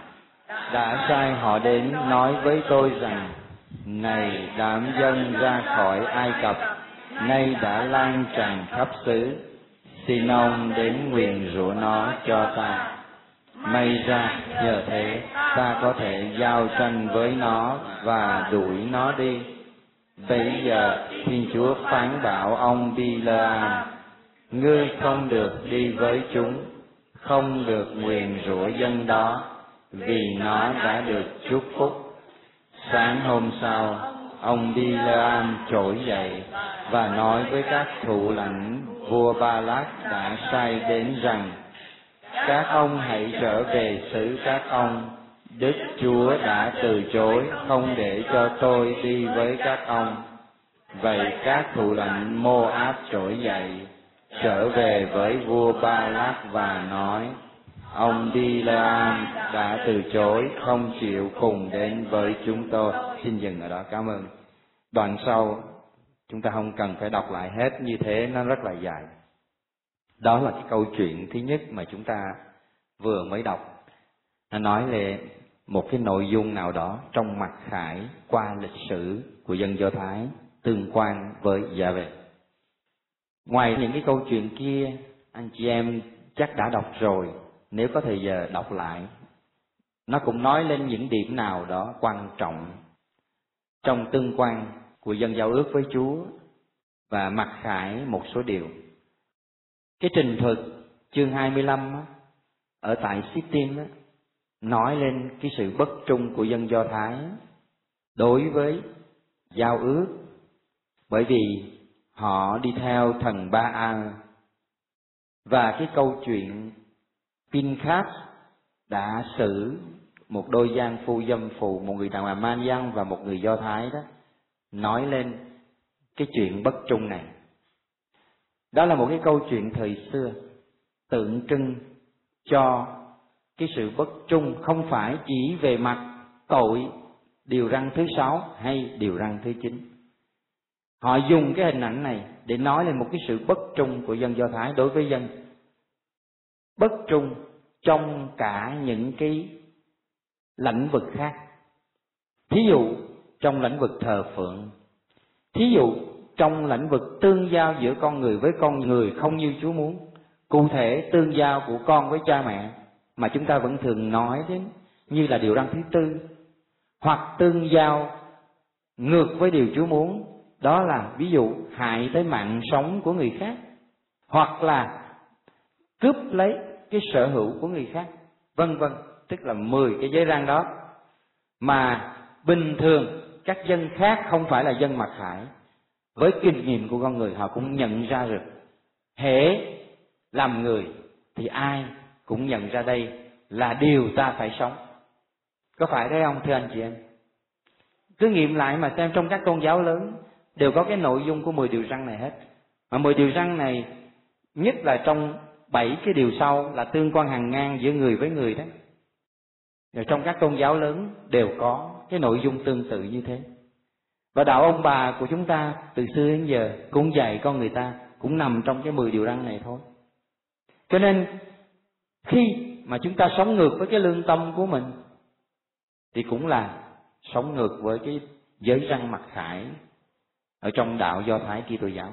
Speaker 1: đã sai họ đến nói với tôi rằng: này đám dân ra khỏi Ai Cập, nay đã lan tràn khắp xứ, xin ông đến nguyền rủa nó cho ta. May ra nhờ thế ta có thể giao tranh với nó và đuổi nó đi. Bây giờ Thiên Chúa phán bảo ông Bileam: ngươi không được đi với chúng, không được nguyền rủa dân đó, vì nó đã được chúc phúc. Sáng hôm sau, ông Bileam trỗi dậy và nói với các thủ lãnh vua Balak đã sai đến rằng: các ông hãy trở về xứ các ông. Đức Chúa đã từ chối không để cho tôi đi với các ông. Vậy các thủ lãnh Moab trỗi dậy, trở về với vua Balak và nói: ông Bileam đã từ chối không chịu cùng đến với chúng tôi. Xin dừng ở đó, cảm ơn. Đoạn sau chúng ta không cần phải đọc lại hết như thế, nó rất là dài. Đó là cái câu chuyện thứ nhất mà chúng ta vừa mới đọc. Nó nói về một cái nội dung nào đó trong mặc khải qua lịch sử của dân Do Thái tương quan với Giê-hô-va. Ngoài những cái câu chuyện kia, anh chị em chắc đã đọc rồi, nếu có thời giờ đọc lại. Nó cũng nói lên những điểm nào đó quan trọng trong tương quan của dân giao ước với Chúa và mặc khải một số điều. Cái trình thuật chương hai mươi lăm á, ở tại Sittim á, nói lên cái sự bất trung của dân Do Thái đối với giao ước, bởi vì họ đi theo thần Ba-al. Và cái câu chuyện Pinchas đã xử một đôi gian phu dâm phụ, một người đàn bà man dâm và một người Do Thái đó, nói lên cái chuyện bất trung này. Đó là một cái câu chuyện thời xưa tượng trưng cho cái sự bất trung, không phải chỉ về mặt tội điều răn thứ sáu hay điều răn thứ chín. Họ dùng cái hình ảnh này để nói lên một cái sự bất trung của dân Do Thái đối với dân. Bất trung trong cả những cái lĩnh vực khác. Thí dụ trong lĩnh vực thờ phượng, thí dụ trong lĩnh vực tương giao giữa con người với con người không như Chúa muốn. Cụ thể tương giao của con với cha mẹ mà chúng ta vẫn thường nói đến như là điều răn thứ tư, hoặc tương giao ngược với điều Chúa muốn, đó là ví dụ hại tới mạng sống của người khác, hoặc là cướp lấy cái sở hữu của người khác, vân vân. Tức là mười cái giới răn đó mà bình thường các dân khác không phải là dân mặc khải, với kinh nghiệm của con người họ cũng nhận ra được. Hễ làm người thì ai cũng nhận ra đây là điều ta phải sống. Có phải đấy không thưa anh chị em? Cứ nghiệm lại mà xem, trong các tôn giáo lớn đều có cái nội dung của mười điều răn này hết. Mà mười điều răn này, nhất là trong bảy cái điều sau là tương quan hàng ngang giữa người với người đó. Rồi trong các tôn giáo lớn đều có cái nội dung tương tự như thế. Và đạo ông bà của chúng ta từ xưa đến giờ cũng dạy con người ta cũng nằm trong cái mười điều răn này thôi. Cho nên khi mà chúng ta sống ngược với cái lương tâm của mình thì cũng là sống ngược với cái giới răn mặc khải ở trong đạo Do Thái Kitô giáo.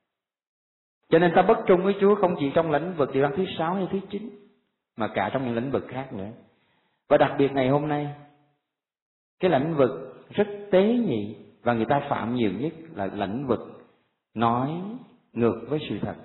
Speaker 1: Cho nên ta bất trung với Chúa không chỉ trong lĩnh vực điều răn thứ sáu hay thứ chín, mà cả trong những lĩnh vực khác nữa. Và đặc biệt ngày hôm nay, cái lĩnh vực rất tế nhị và người ta phạm nhiều nhất là lĩnh vực nói ngược với sự thật.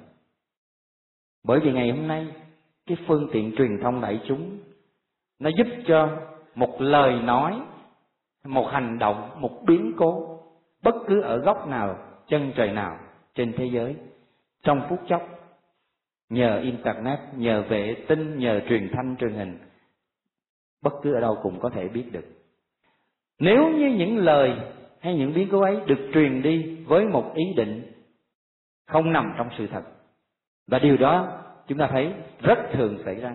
Speaker 1: Bởi vì ngày hôm nay cái phương tiện truyền thông đại chúng nó giúp cho một lời nói, một hành động, một biến cố bất cứ ở góc nào, chân trời nào trên thế giới, trong phút chốc, nhờ internet, nhờ vệ tinh, nhờ truyền thanh truyền hình, bất cứ ở đâu cũng có thể biết được. Nếu như những lời hay những biến cố ấy được truyền đi với một ý định không nằm trong sự thật, và điều đó chúng ta thấy rất thường xảy ra.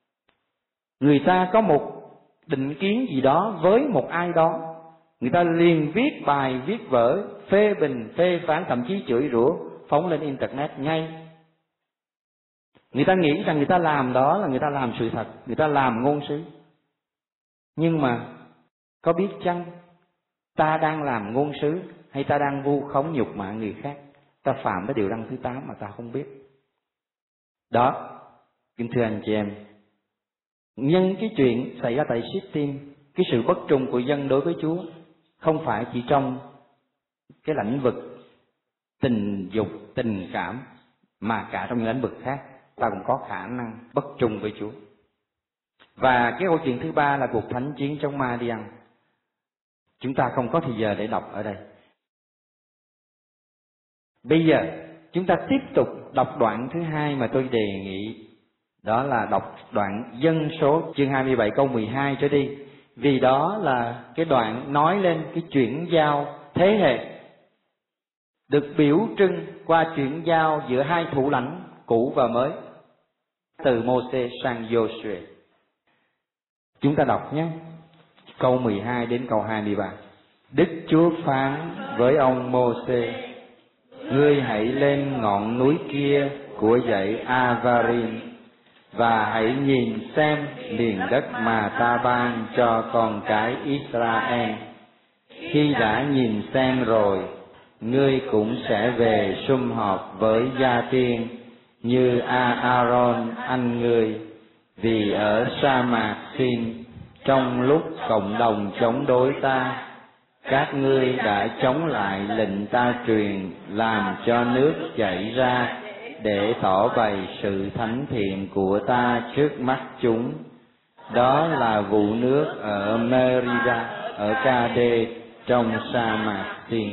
Speaker 1: Người ta có một định kiến gì đó với một ai đó, người ta liền viết bài, viết vở, phê bình, phê phán, thậm chí chửi rủa, phóng lên internet ngay. Người ta nghĩ rằng người ta làm đó là người ta làm sự thật, người ta làm ngôn sứ. Nhưng mà có biết chăng ta đang làm ngôn sứ hay ta đang vu khống nhục mạ người khác? Ta phạm tới điều răn thứ tám mà ta không biết. Đó, kính thưa anh chị em, nhân cái chuyện xảy ra tại Sittim, cái sự bất trung của dân đối với Chúa không phải chỉ trong cái lĩnh vực tình dục, tình cảm, mà cả trong những lĩnh vực khác ta cũng có khả năng bất trung với Chúa. Và cái câu chuyện thứ ba là cuộc thánh chiến trong Ma-đi-ăng. Chúng ta không có thời giờ để đọc ở đây. Bây giờ chúng ta tiếp tục đọc đoạn thứ hai mà tôi đề nghị, đó là đọc đoạn Dân Số chương hai mươi bảy câu mười hai trở đi. Vì đó là cái đoạn nói lên cái chuyển giao thế hệ, được biểu trưng qua chuyển giao giữa hai thủ lãnh cũ và mới, từ Mô-sê sang Giô-suê. Chúng ta đọc nhé, câu mười hai đến câu hai mươi ba. Đức Chúa phán với ông Mô-sê: Ngươi hãy lên ngọn núi kia của dãy Avarim, và hãy nhìn xem miền đất mà ta ban cho con cái Israel. Khi đã nhìn xem rồi, ngươi cũng sẽ về sum họp với gia tiên như Aaron anh ngươi, vì ở sa mạc Sin, trong lúc cộng đồng chống đối ta, các ngươi đã chống lại lệnh ta truyền, làm cho nước chảy ra để tỏ bày sự thánh thiện của ta trước mắt chúng. Đó là vụ nước ở Merida, ở Ca-đê, trong sa mạc Sin.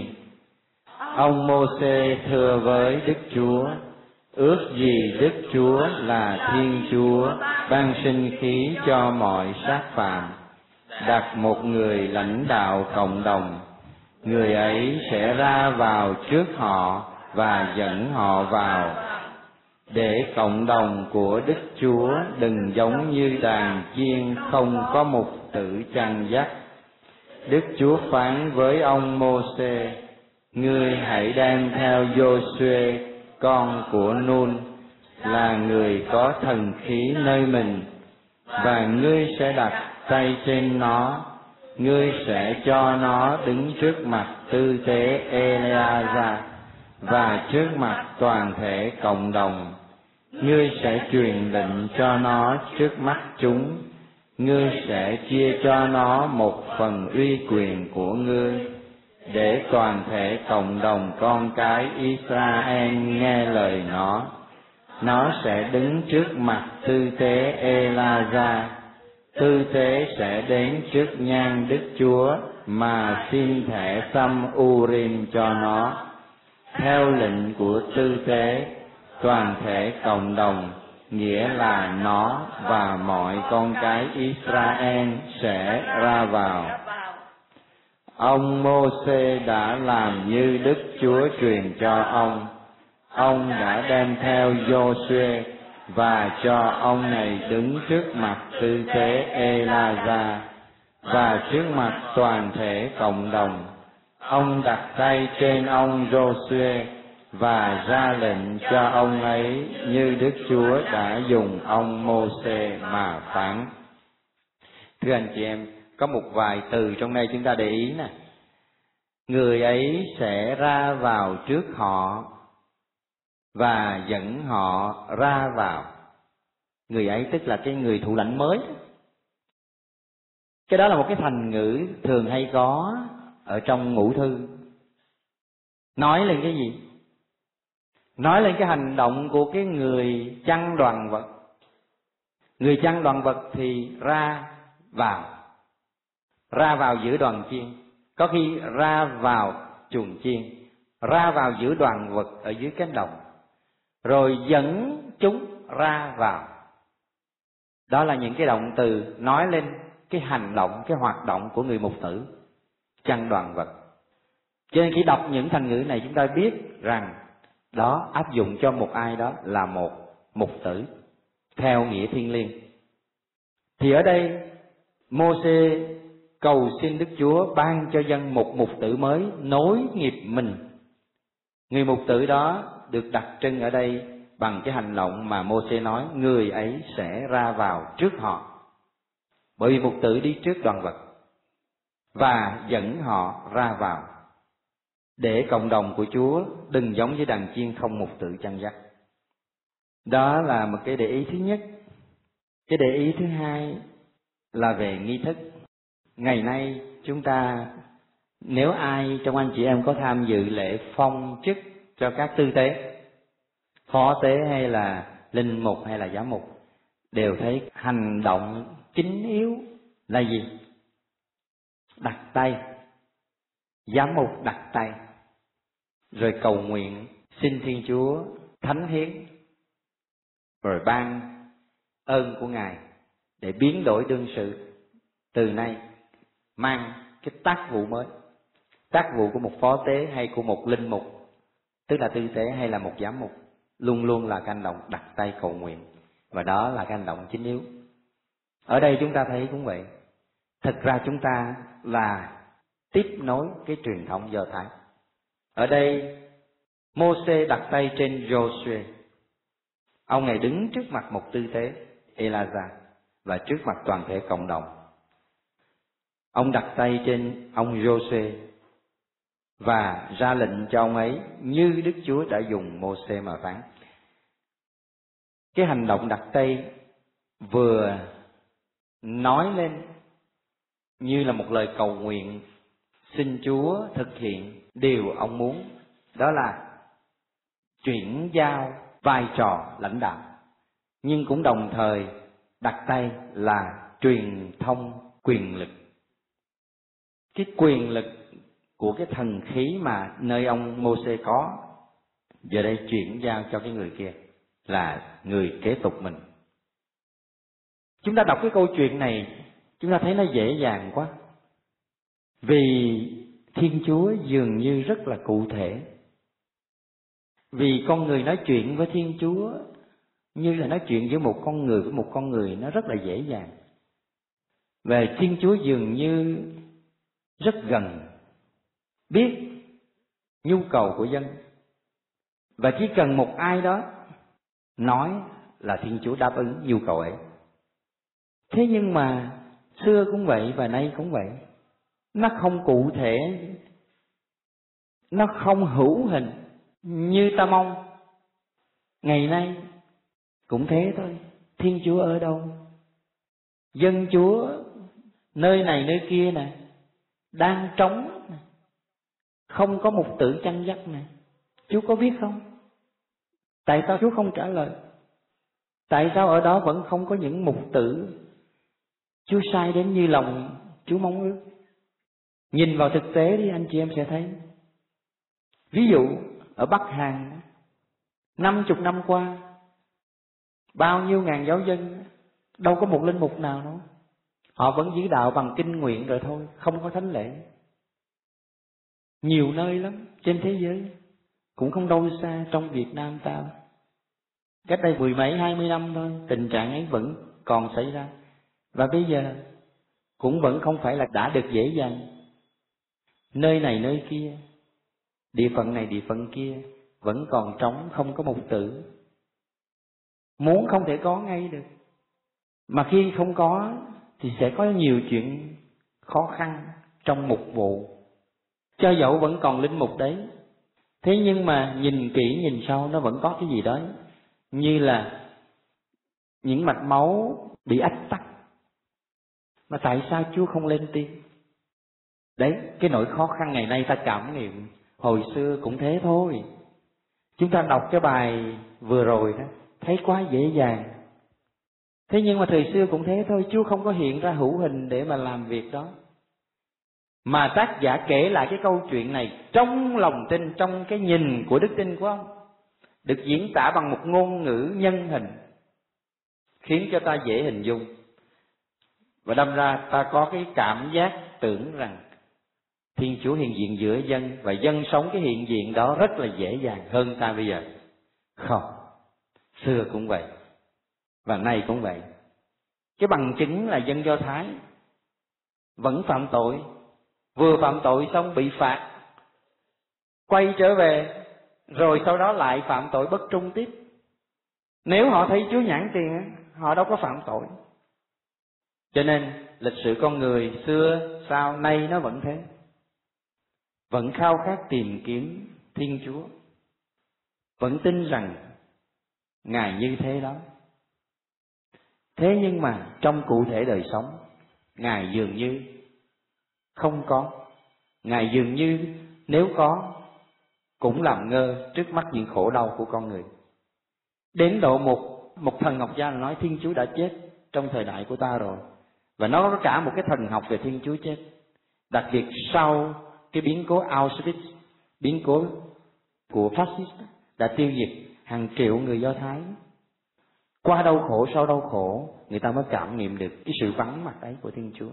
Speaker 1: Ông Mô-sê thưa với Đức Chúa: ước gì Đức Chúa là Thiên Chúa ban sinh khí cho mọi sát phạm, đặt một người lãnh đạo cộng đồng, người ấy sẽ ra vào trước họ và dẫn họ vào, để cộng đồng của Đức Chúa đừng giống như đàn chiên không có mục tử chăn dắt. Đức Chúa phán với ông Mô-sê: ngươi hãy đem theo Giô-suê con của Nun, là người có thần khí nơi mình, và ngươi sẽ đặt tay trên nó. Ngươi sẽ cho nó đứng trước mặt tư tế Eleazar và trước mặt toàn thể cộng đồng. Ngươi sẽ truyền lệnh cho nó trước mắt chúng. Ngươi sẽ chia cho nó một phần uy quyền của ngươi, để toàn thể cộng đồng con cái Israel nghe lời nó. Nó sẽ đứng trước mặt tư tế Eleazar. Tư tế sẽ đến trước nhan Đức Chúa mà xin thẻ xăm Urim cho nó. Theo lệnh của tư tế, toàn thể cộng đồng, nghĩa là nó và mọi con cái Israel sẽ ra vào. Ông Mô-sê đã làm như Đức Chúa truyền cho ông. Ông đã đem theo Giô-suê và cho ông này đứng trước mặt tư tế Eleazar và trước mặt toàn thể cộng đồng. Ông đặt tay trên ông Giô-suê và ra lệnh cho ông ấy như Đức Chúa đã dùng ông Mô-sê mà phán. Thưa anh chị em, có một vài từ trong đây chúng ta để ý nè. Người ấy sẽ ra vào trước họ và dẫn họ ra vào. Người ấy tức là cái người thủ lãnh mới. Cái đó là một cái thành ngữ thường hay có ở trong ngũ thư. Nói lên cái gì? Nói lên cái hành động của cái người chăn đoàn vật. Người chăn đoàn vật thì ra vào, ra vào giữa đoàn chiên, có khi ra vào chuồng chiên, ra vào giữa đoàn vật ở dưới cánh đồng, rồi dẫn chúng ra vào. Đó là những cái động từ nói lên cái hành động, cái hoạt động của người mục tử chăn đoàn vật. Cho nên khi đọc những thành ngữ này, chúng ta biết rằng đó áp dụng cho một ai đó là một mục tử theo nghĩa thiêng liêng. Thì ở đây Mô-sê cầu xin Đức Chúa ban cho dân một mục tử mới nối nghiệp mình. Người mục tử đó được đặc trưng ở đây bằng cái hành động mà Mô-sê nói, người ấy sẽ ra vào trước họ. Bởi vì mục tử đi trước đoàn vật và dẫn họ ra vào, để cộng đồng của Chúa đừng giống với đàn chiên không mục tử chăn dắt. Đó là một cái để ý thứ nhất. Cái để ý thứ hai là về nghi thức. Ngày nay chúng ta, nếu ai trong anh chị em có tham dự lễ phong chức cho các tư tế, phó tế hay là linh mục hay là giám mục, đều thấy hành động chính yếu là gì? Đặt tay. Giám mục đặt tay, rồi cầu nguyện xin Thiên Chúa thánh hiến, rồi ban ơn của Ngài để biến đổi đương sự từ nay, mang cái tác vụ mới. Tác vụ của một phó tế hay của một linh mục, tức là tư tế hay là một giám mục, luôn luôn là cái hành động đặt tay cầu nguyện, và đó là cái hành động chính yếu. Ở đây chúng ta thấy cũng vậy. Thực ra chúng ta là tiếp nối cái truyền thống Do Thái. Ở đây Mô-sê đặt tay trên Giô-suê Ông này đứng trước mặt một tư tế Elijah và trước mặt toàn thể cộng đồng. Ông đặt tay trên ông Giô-xê và ra lệnh cho ông ấy như Đức Chúa đã dùng Mô-xê mà phán. Cái hành động đặt tay vừa nói lên như là một lời cầu nguyện, xin Chúa thực hiện điều ông muốn, đó là chuyển giao vai trò lãnh đạo, nhưng cũng đồng thời đặt tay là truyền thông quyền lực. Cái quyền lực của cái thần khí mà nơi ông Mô-xê có, giờ đây chuyển giao cho cái người kia là người kế tục mình. Chúng ta đọc cái câu chuyện này, chúng ta thấy nó dễ dàng quá. Vì Thiên Chúa dường như rất là cụ thể. Vì con người nói chuyện với Thiên Chúa như là nói chuyện với một con người với một con người, nó rất là dễ dàng. Về Thiên Chúa dường như rất gần, biết nhu cầu của dân, và chỉ cần một ai đó nói là Thiên Chúa đáp ứng nhu cầu ấy. Thế nhưng mà xưa cũng vậy và nay cũng vậy, nó không cụ thể, nó không hữu hình như ta mong. Ngày nay cũng thế thôi. Thiên Chúa ở đâu? Dân Chúa nơi này nơi kia nè, đang trống nè, không có mục tử chăn dắt nè. Chúa có biết không? Tại sao Chúa không trả lời? Tại sao ở đó vẫn không có những mục tử Chúa sai đến như lòng Chúa mong ước? Nhìn vào thực tế đi, anh chị em sẽ thấy. Ví dụ ở Bắc Hàn, năm chục năm qua, bao nhiêu ngàn giáo dân, đâu có một linh mục nào đâu. Họ vẫn giữ đạo bằng kinh nguyện rồi thôi, không có thánh lễ. Nhiều nơi lắm trên thế giới, cũng không đâu xa trong Việt Nam ta. Cách đây mười mấy hai mươi năm thôi, tình trạng ấy vẫn còn xảy ra. Và bây giờ cũng vẫn không phải là đã được dễ dàng. Nơi này nơi kia, địa phận này địa phận kia vẫn còn trống, không có mục tử. Muốn không thể có ngay được. Mà khi không có thì sẽ có nhiều chuyện khó khăn trong mục vụ. Cho dẫu vẫn còn linh mục đấy, thế nhưng mà nhìn kỹ nhìn sâu nó vẫn có cái gì đó, như là những mạch máu bị ách tắc. Mà tại sao Chúa không lên tiếng? Đấy, cái nỗi khó khăn ngày nay ta cảm nghiệm. Hồi xưa cũng thế thôi. Chúng ta đọc cái bài vừa rồi đó, thấy quá dễ dàng. Thế nhưng mà thời xưa cũng thế thôi, Chúa không có hiện ra hữu hình để mà làm việc đó. Mà tác giả kể lại cái câu chuyện này trong lòng tin, trong cái nhìn của đức tin của ông, được diễn tả bằng một ngôn ngữ nhân hình, khiến cho ta dễ hình dung. Và đâm ra ta có cái cảm giác tưởng rằng Thiên Chúa hiện diện giữa dân, và dân sống cái hiện diện đó rất là dễ dàng hơn ta bây giờ. Không, xưa cũng vậy, và nay cũng vậy. Cái bằng chứng là dân Do Thái vẫn phạm tội, vừa phạm tội xong bị phạt, quay trở về, rồi sau đó lại phạm tội bất trung tiếp. Nếu họ thấy Chúa nhãn tiền, họ đâu có phạm tội. Cho nên lịch sử con người xưa sau nay nó vẫn thế, vẫn khao khát tìm kiếm Thiên Chúa, vẫn tin rằng Ngài như thế đó. Thế nhưng mà trong cụ thể đời sống, Ngài dường như không có. Ngài dường như nếu có cũng làm ngơ trước mắt những khổ đau của con người. Đến độ một, một thần học gia nói Thiên Chúa đã chết trong thời đại của ta rồi. Và nó có cả một cái thần học về Thiên Chúa chết. Đặc biệt sau cái biến cố Auschwitz, biến cố của Fascist đã tiêu diệt hàng triệu người Do Thái. Qua đau khổ sau đau khổ, người ta mới cảm nghiệm được cái sự vắng mặt ấy của Thiên Chúa.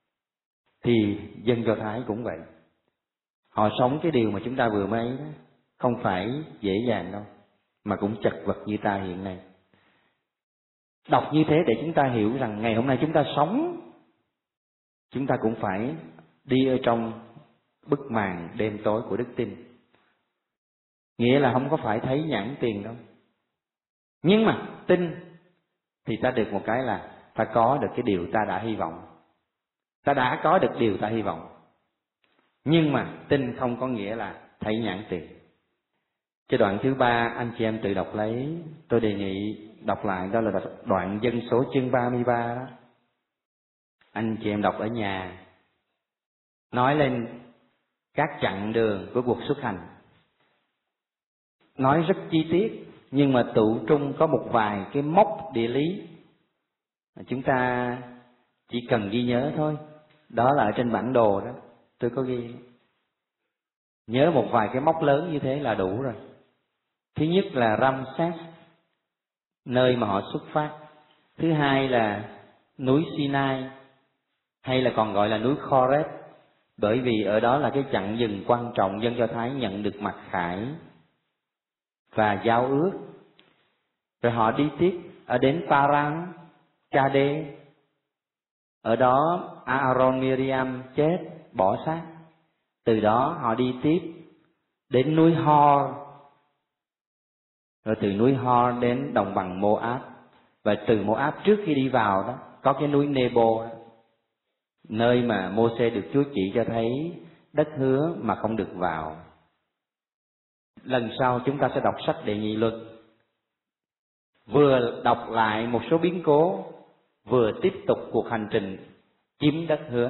Speaker 1: Thì dân Do Thái cũng vậy. Họ sống cái điều mà chúng ta vừa mới đó, không phải dễ dàng đâu, mà cũng chật vật như ta hiện nay. Đọc như thế để chúng ta hiểu rằng ngày hôm nay chúng ta sống, chúng ta cũng phải đi ở trong bức màn đêm tối của đức tin. Nghĩa là không có phải thấy nhãn tiền đâu, Nhưng mà tin thì ta được một cái là ta có được cái điều ta đã hy vọng. Ta đã có được điều ta hy vọng. Nhưng mà tin không có nghĩa là thấy nhãn tiền. Cái đoạn thứ ba anh chị em tự đọc lấy, tôi đề nghị đọc lại, đó là đoạn Dân số chương ba mươi ba đó. Anh chị em đọc ở nhà, nói lên các chặng đường của cuộc xuất hành. Nói rất chi tiết, nhưng mà tụ trung có một vài cái mốc địa lý mà chúng ta chỉ cần ghi nhớ thôi. Đó là ở trên bản đồ đó, tôi có ghi. Nhớ một vài cái mốc lớn như thế là đủ rồi. Thứ nhất là Ramses, nơi mà họ xuất phát. Thứ hai là núi Sinai, hay là còn gọi là núi Horeb, bởi vì ở đó là cái chặng dừng quan trọng dân Do Thái nhận được mặc khải và giao ước. Rồi họ đi tiếp ở đến Paran, Cade. Ở đó Aaron Miriam chết, bỏ xác. Từ đó họ đi tiếp đến núi Hor, rồi từ núi Hor đến đồng bằng Moab. Và từ Moab trước khi đi vào đó có cái núi Nebo đó, nơi mà Mô-sê được Chúa chỉ cho thấy đất hứa mà không được vào. Lần sau chúng ta sẽ đọc sách Đệ Nhị Luật, vừa đọc lại một số biến cố, vừa tiếp tục cuộc hành trình chiếm đất hứa.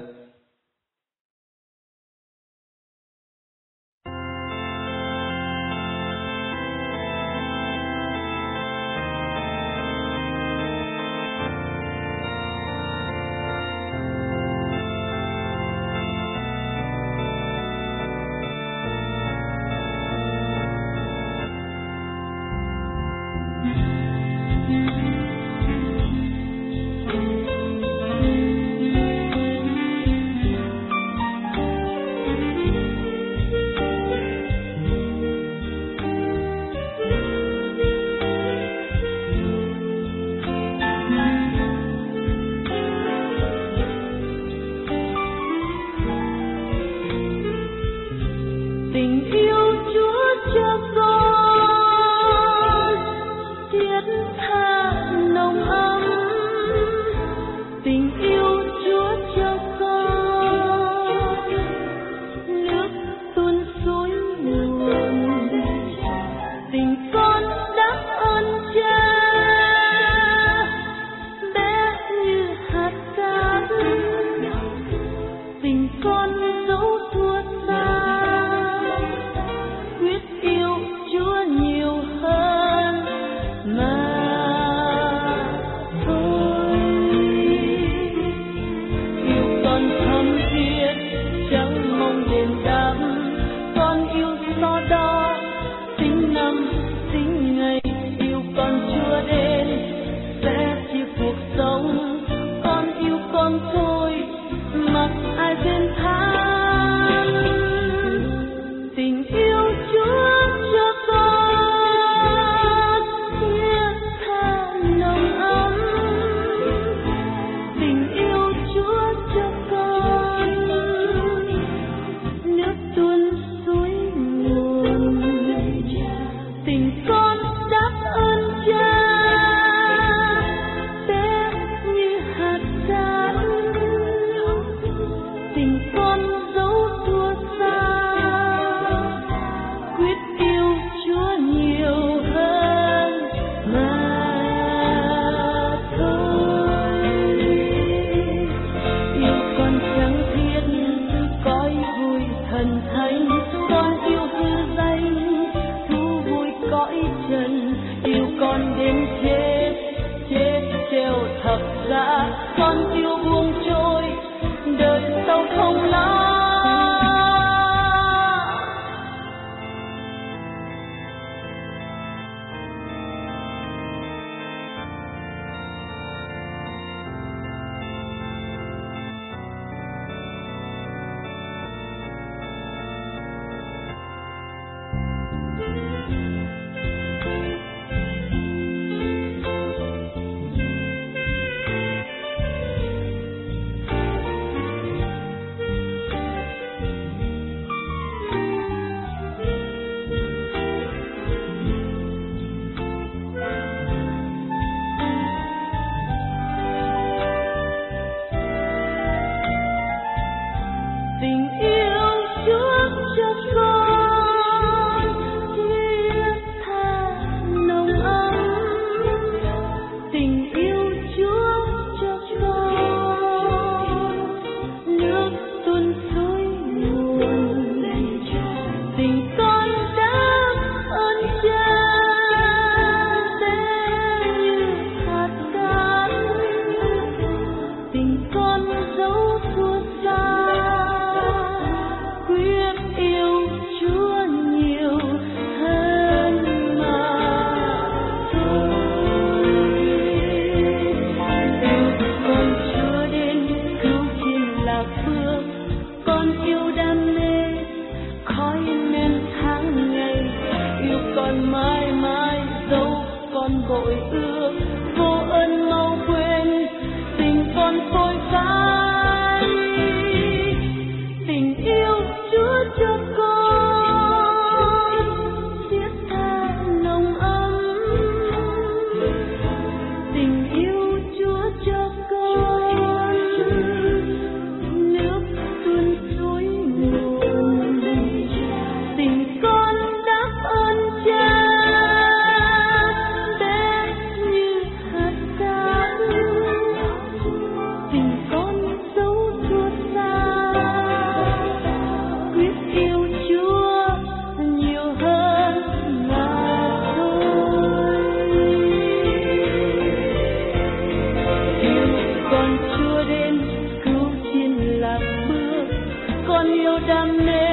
Speaker 2: đam mê